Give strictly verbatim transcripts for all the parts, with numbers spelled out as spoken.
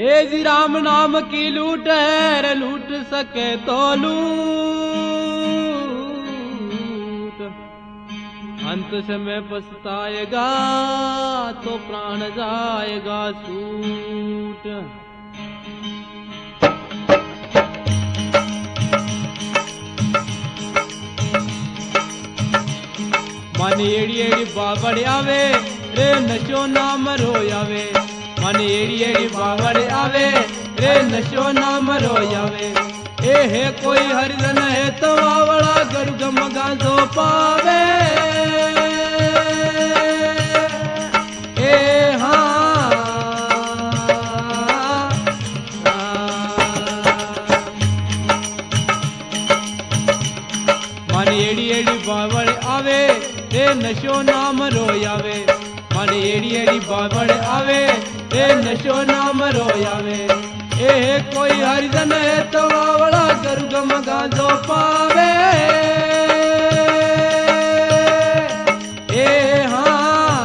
ए जी राम नाम की लूट है रे लूट सके तो लूट, अंत समय पछताएगा तो प्राण जाएगा सूट। मन एड़ी एड़ी बावड़ आवे रे नशो नाम रोयावे, मन एड़ी एड़ी बावड़ आवे रे नशो नाम रोयावे। ए है कोई हरिजन है तो आवड़ा गरुग मगा जो पावे। ए हाँ मन एड़ी एड़ी बावड़ आवे रे नशो नाम रोयावे, मन एड़ी एड़ी बावड़ आवे रे नशो नाम रोयावे। ए कोई हरिजन है तो आवड़ा गरुग मगा जो पावे। ए हाँ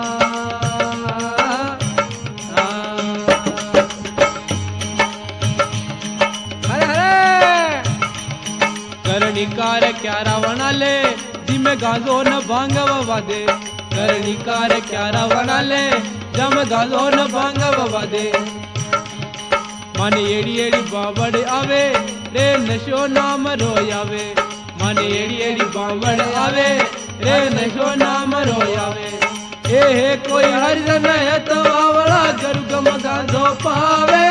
हरे हरे करणी कार क्या रावण ले जिमे गाजो न भांगव वादे, करणी कार क्या रावण ले जम गाजो न भांगव वादे। मन एड़ी एड़ी बावड़ आवे रे नशो नाम रोयावे, मन एड़ी एड़ी बावड़ आवे रे नशो नाम रोयावे। ए हे कोई हरिजन है तो आवड़ा गरुग मगा जो पावे।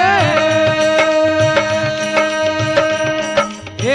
ए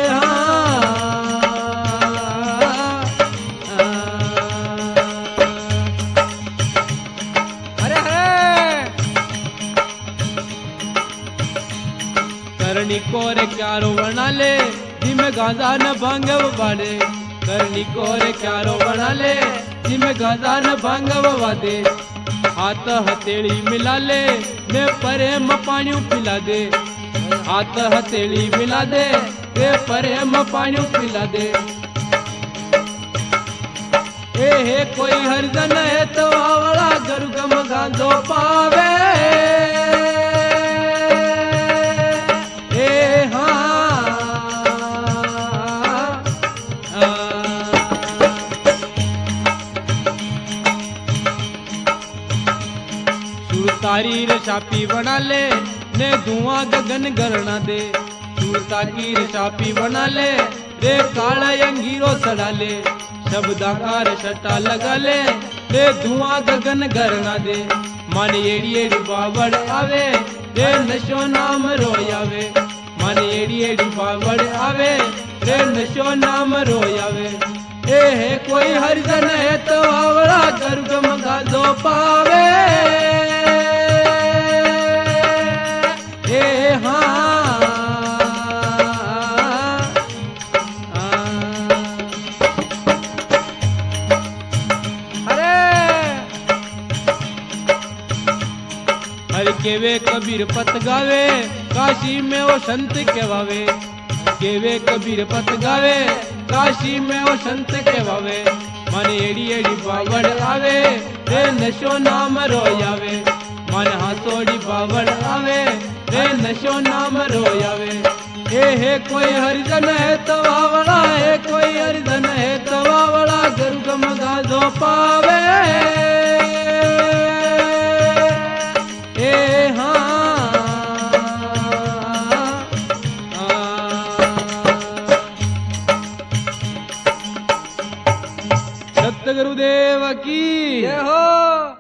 करणी कोरे क्यारो बना ले जिमे गाजा न भांगव बाड़े, करणी कोरे क्यारो बना ले जिमे गाजा न भांगव वादे। हाथ हथेली मिला ले मैं प्रेम पानी पिला दे, हाथ हथेली मिला दे रे प्रेम पानी पिला दे। ए हे कोई हरिजन है तो आवड़ा गरुग मगा जो पावे। तारी रशापी बना ले ने धुआं गगन गरना दे, सूरता की रशापी बना ले रे काला अंगीरो सड़ा ले। शब्दाकार सट्टा लगा ले रे धुआं गगन गरना दे। मन एड़ी एड़ी बावड़ आवे रे नशो नाम रोयावे, मन एड़ी एड़ी बावड़ आवे रे नशो नाम रोयावे। ए है कोई हरिजन है तो आवड़ा गरुग मगा जो पावे। हर केवे कबीर पत गावे काशी में वो संत कहवावे, केवे कबीर पत गावे काशी में वो संत कहवावे। मन एड़ी एड़ी बावड़ आवे रे नशो नाम रोयावे, मन हाथोड़ी बावड़ आवे रे नशो नाम रोयावे। ए हे कोई हरिजन है तो आवड़ा, है कोई हरिजन है तो आवड़ा गरुग मगा जो पावे। ए हाँ सत गुरुदेव की जय हो।